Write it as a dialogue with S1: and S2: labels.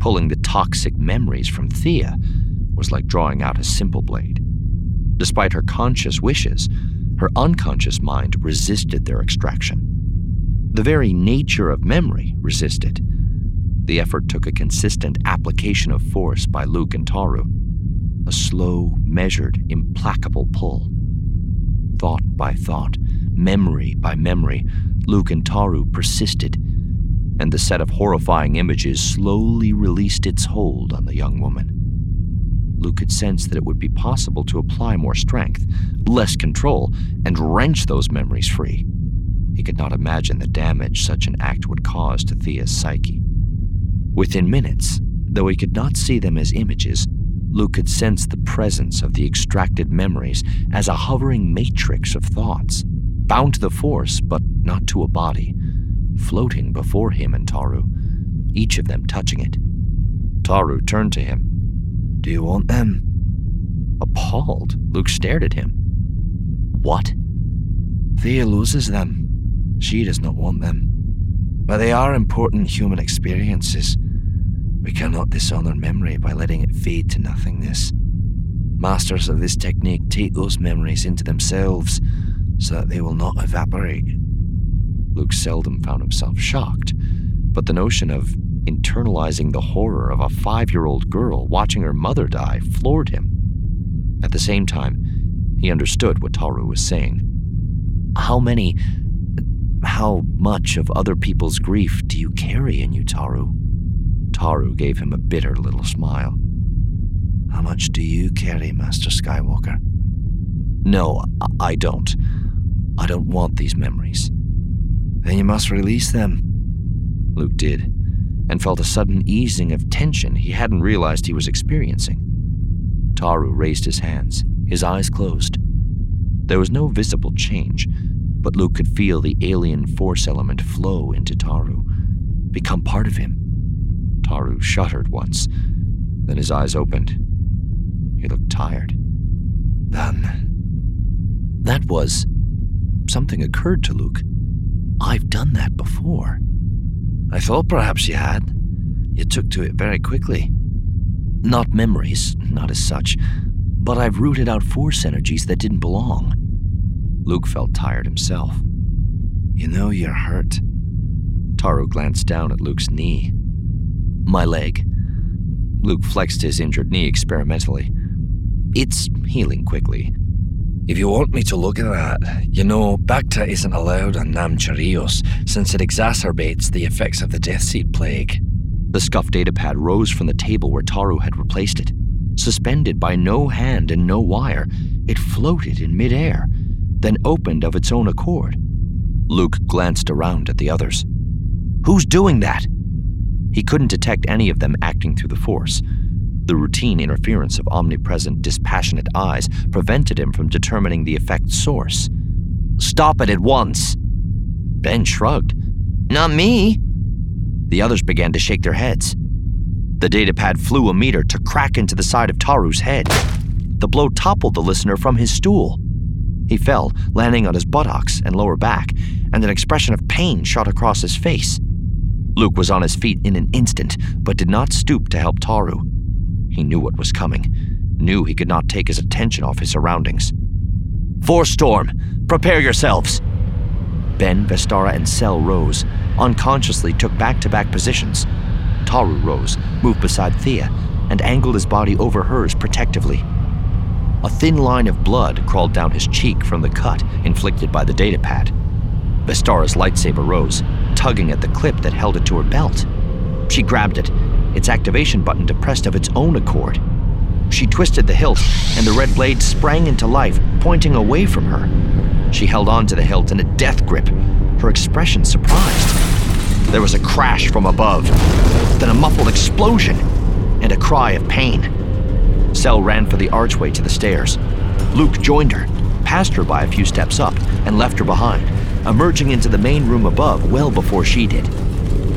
S1: Pulling the toxic memories from Thea was like drawing out a simple blade. Despite her conscious wishes, her unconscious mind resisted their extraction. The very nature of memory resisted. The effort took a consistent application of force by Luke and Taru, a slow, measured, implacable pull. Thought by thought, memory by memory, Luke and Taru persisted, and the set of horrifying images slowly released its hold on the young woman. Luke could sense that it would be possible to apply more strength, less control, and wrench those memories free. He could not imagine the damage such an act would cause to Thea's psyche. Within minutes, though he could not see them as images, Luke could sense the presence of the extracted memories as a hovering matrix of thoughts, bound to the force but not to a body, floating before him and Taru, each of them touching it. Taru turned to him.
S2: "Do you want them?"
S1: Appalled, Luke stared at him. What?
S2: "Thea loses them. She does not want them. But they are important human experiences. We cannot dishonor memory by letting it fade to nothingness. Masters of this technique take those memories into themselves so that they will not evaporate."
S1: Luke seldom found himself shocked, but the notion of internalizing the horror of a 5-year-old girl watching her mother die floored him. At the same time, he understood what Taru was saying. How much of other people's grief do you carry in you, Taru? Taru gave him a bitter little smile.
S2: "How much do you carry, Master Skywalker?"
S1: "No, I don't. I don't want these memories."
S2: "Then you must release them."
S1: Luke did, and felt a sudden easing of tension he hadn't realized he was experiencing. Taru raised his hands, his eyes closed. There was no visible change, but Luke could feel the alien force element flow into Taru, become part of him. Taru shuddered once, then his eyes opened. He looked tired.
S2: "Done."
S1: That was... Something occurred to Luke. I've done that before.
S2: "I thought perhaps you had. You took to it very quickly."
S1: "Not memories, not as such, but I've rooted out force energies that didn't belong." Luke felt tired himself.
S2: "You know you're hurt."
S1: Taru glanced down at Luke's knee. "My leg." Luke flexed his injured knee experimentally. "It's healing quickly."
S2: "If you want me to look at that, you know, Bacta isn't allowed on Nam Charios since it exacerbates the effects of the Deathseed plague."
S1: The scuffed datapad rose from the table where Taru had replaced it. Suspended by no hand and no wire, it floated in midair, then opened of its own accord. Luke glanced around at the others. "Who's doing that?" He couldn't detect any of them acting through the force. The routine interference of omnipresent, dispassionate eyes prevented him from determining the effect's source. "Stop it at once!" Ben shrugged. "Not me." The others began to shake their heads. The datapad flew a meter to crack into the side of Taru's head. The blow toppled the listener from his stool. He fell, landing on his buttocks and lower back, and an expression of pain shot across his face. Luke was on his feet in an instant, but did not stoop to help Taru. He knew what was coming, knew he could not take his attention off his surroundings. "Force storm! Prepare yourselves!" Ben, Vestara, and Cell rose, unconsciously took back-to-back positions. Taru rose, moved beside Thea, and angled his body over hers protectively. A thin line of blood crawled down his cheek from the cut inflicted by the datapad. Vestara's lightsaber rose, tugging at the clip that held it to her belt. She grabbed it, its activation button depressed of its own accord. She twisted the hilt, and the red blade sprang into life, pointing away from her. She held on to the hilt in a death grip, her expression surprised. There was a crash from above, then a muffled explosion, and a cry of pain. Cell ran for the archway to the stairs. Luke joined her, passed her by a few steps up, and left her behind, emerging into the main room above well before she did.